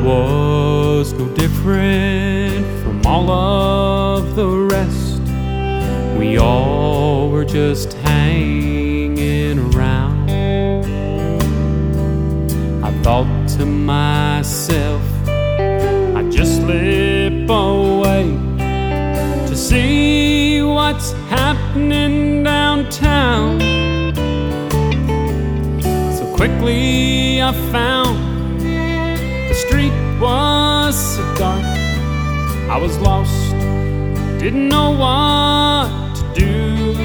was no different from all of the rest. We all were just hanging around. I thought to myself, I'd just slip away to see what's happening downtown. So quickly I found the street was so dark. I was lost, didn't know what to do.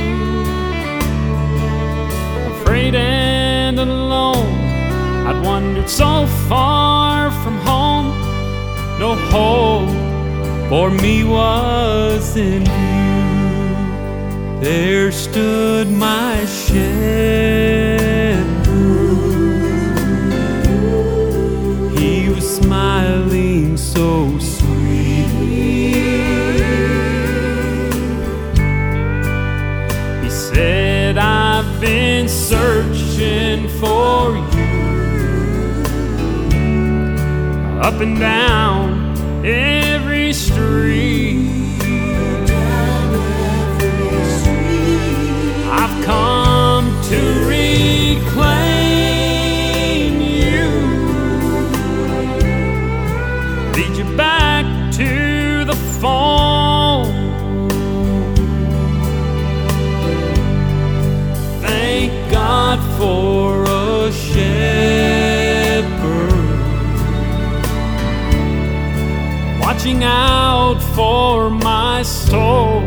Afraid and alone, I'd wandered so far from home. No hope for me was in view. There stood my shepherd. He was smiling so sweet. He said, I've been searching for you up and down every street. I've come to reclaim you, lead you back to the fold. Thank God for a shepherd watching out for my soul.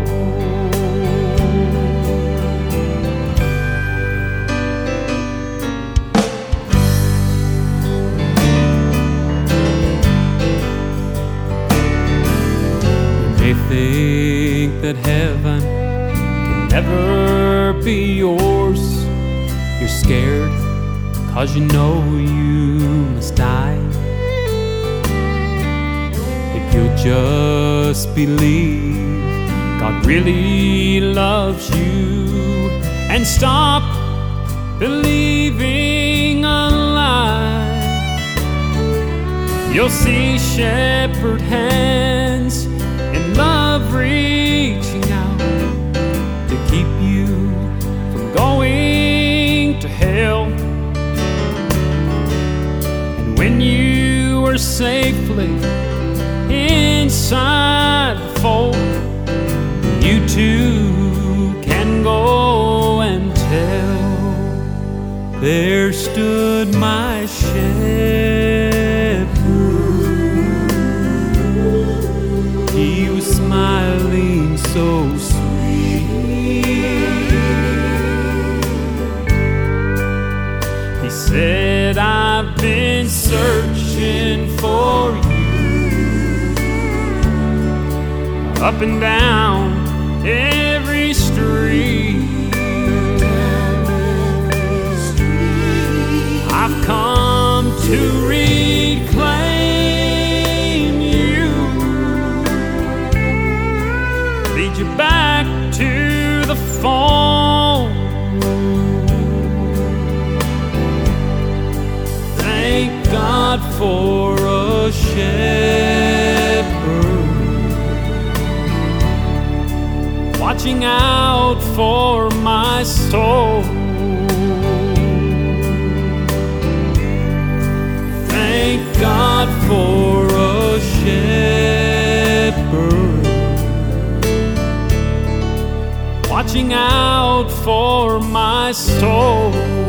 You may think that heaven can never be yours. You're scared 'cause you know you must die. You'll just believe God really loves you and stop believing a lie. You'll see shepherd hands in love reaching out to keep you from going to hell. And when you are safely inside the fold, you too can go and tell. There stood my shepherd. He was smiling so sweet. He said, I've been searching for you up and down every street. I've come to reclaim you, lead you back to the fold. Thank God for a shepherd watching out for my soul. Thank God for a shepherd watching out for my soul.